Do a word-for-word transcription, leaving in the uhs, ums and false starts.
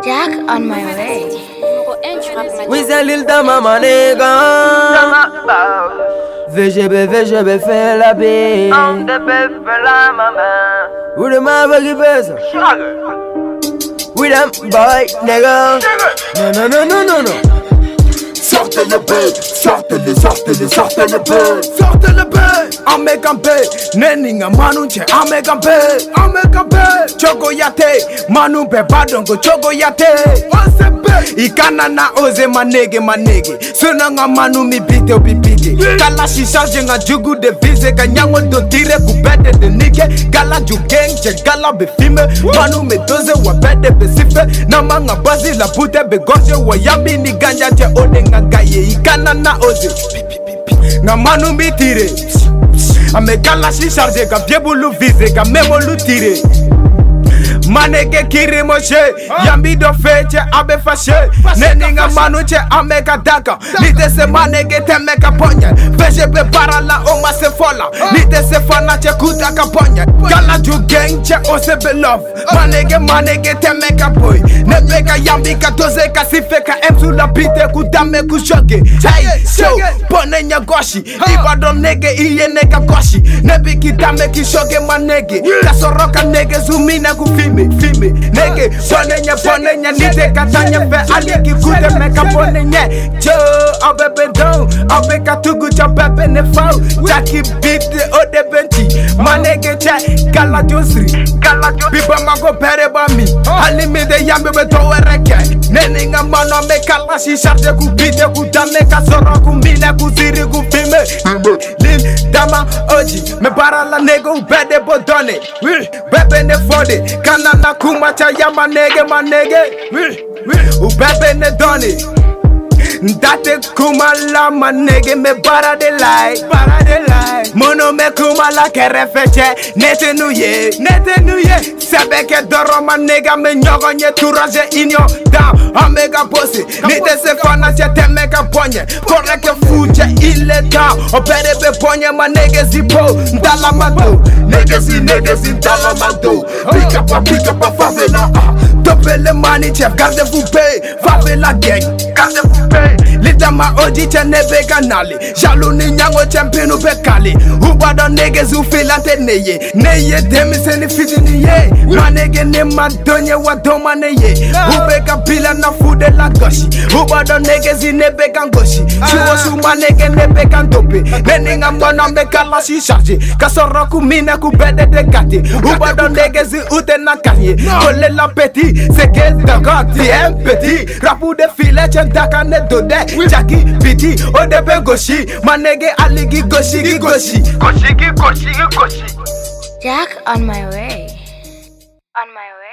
Jack on my way. Oui, c'est l'île de ma manega. V G B, V G B, fais la baie. Où le mave qui pèse? Oui, them boy, nigga. Non, non, non, non, non, non. Sortez le bête, sortez-le, sortez-le, sortez le bête. Sortez le bête. Amekampe, neninga manunche. Amekampe, amekampe. Chogo yate, manumpe badongo. Chogo yate, osepe. Ikana na oze manege manege. Sunanga manu mi bite obi bite. Kala shisha jenga jugu de vise. Kanyango do tire kubede de nige. Gala jugeng che gala be fime. Manu me doze wa bede be sife. Namanga bazi la pute be gorge wa yambi ni ganja che onenga gaye. Ikana na oze nga manu mi tire. Ame kala shisha jenga biebulu vise. Ka memo lu tire. Maneke kiri moshe, yambi do feche abe fashe. Neninga manuche ameka daka. Nite se maneke temeka ponye. Veje be parala oma se fola. Nite se fana che kutaka ponye. Gala ju gang che ose be love. Maneke maneke temeka boy. Nebeka yambi ka toze ka sifeka emsu la pite kudame kushoke. Hey, so, pone nya goshi. Ibadon nege iye neka goshi. Nebiki dame kishoke manege. Kasoroka nege zumina kufimi. Fimi, nigga, bonenya, bonenya, nite katanya fe aliki kude meka bonenya. Joe, abe bedon, abe katugu cha bebe ne fau. Jackie beat the ode benti, manege che, gala josri, gala josri. Biba mago pere ba mi, halimi de yambe beto wereke. Neninga mano me kala si charge ku bite ku dame kasoro ku mine ku ziri ku fime. Lim dama oji, me barala nego bede bodone. Bebe ne fode, kana na kumacha ya manege manege. Ubebe ne doni. Ndate kumala manege me bara de lai. Bara de lai. Mono me kumala kerefeche. Nete nuye. Nete nuye. Sebeke doro manega me nyogo nye turaje inyo. Down. Omega bossy. Nite se fana che temeka ponye. Koreke fuche ile down. Opere be ponye manege zipo. Ndala mado. Nege si nege si ndala mado. Pick up a pick up a favela. Topele mani chef. Gardez-vous paix. Favela gang. Gardez-vous paix. Lita ma oji che nebe kanali. Jalo ni nyango chempinu bekali. Ubado nege zu filante neye. Neye demi seni fiti niye. Manege ne madonye wadoma neye. Ubeka pila na fude la goshi. Ubado nege zi nebe kangoshi. Chuo su manege nebe kantope. Neninga mbona mekala si charge. Kasoro kumine kubede de kati. Ubado nege zi ute na kanye. Kole la petit. Seke dagot ti empeti. Rapu de file chen daka ne dode. Jackie piti odebe goshi. Manege aligi goshi gi goshi. Goshi gi goshi gi goshi. Jack on my way. On my way.